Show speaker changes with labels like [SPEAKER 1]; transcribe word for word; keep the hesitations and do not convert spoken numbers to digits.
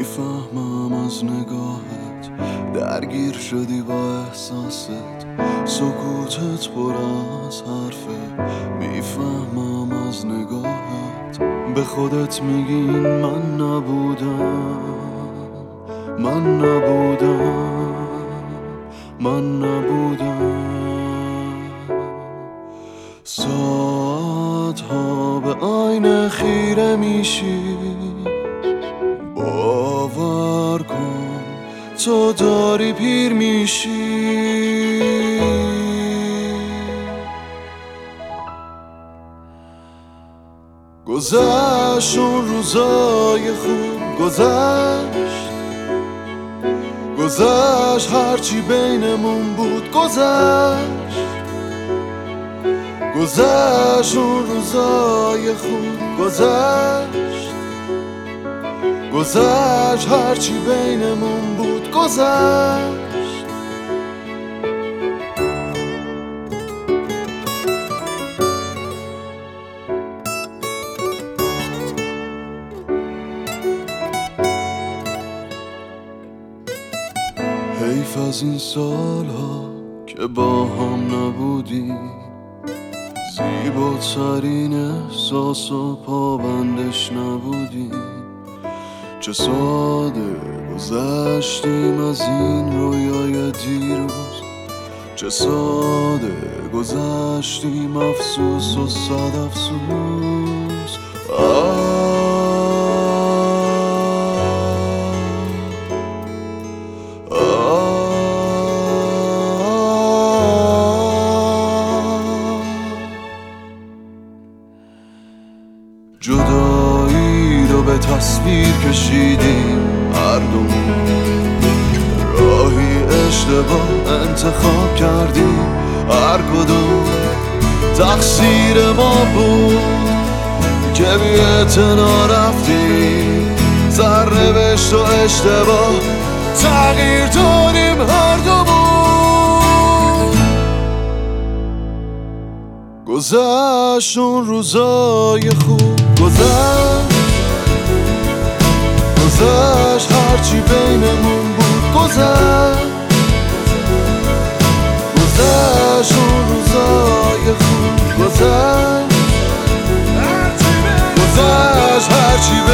[SPEAKER 1] میفهمم از نگاهت درگیر شدی با احساست، سکوتت پر از حرفه. میفهمم از نگاهت به خودت میگین من نبودم، من نبودم، من نبودم. ساعتها به آینه خیره میشی، باور کن تو داری پیر میشی. گذشت اون روزای خوب، گذشت گذشت هرچی بینمون بود گذشت. گذشت اون روزای خوب، گذشت گذشت هرچی بینمون بود گذشت. حیف از این سالها که با هم نبودی، زیباترین احساس و پابندش نبودی. چه ساده گذشتیم از این رویای دیروز، چه ساده گذشتیم افسوس و صد افسوس. آه جدایی رو به تصویر کشیدیم هر دومون، راهی اشتباه انتخاب کردیم هر کدوم. تقصیر ما بود که بی اعتنا رفتیم، سرنوشت و اشتباه تغییر دادیم هر دومون. گذشت اون روزای خوب، گذشت گذشت هرچی بینمون بود گذشت. گذشت اون روزای خوب، گذشت گذشت هرچی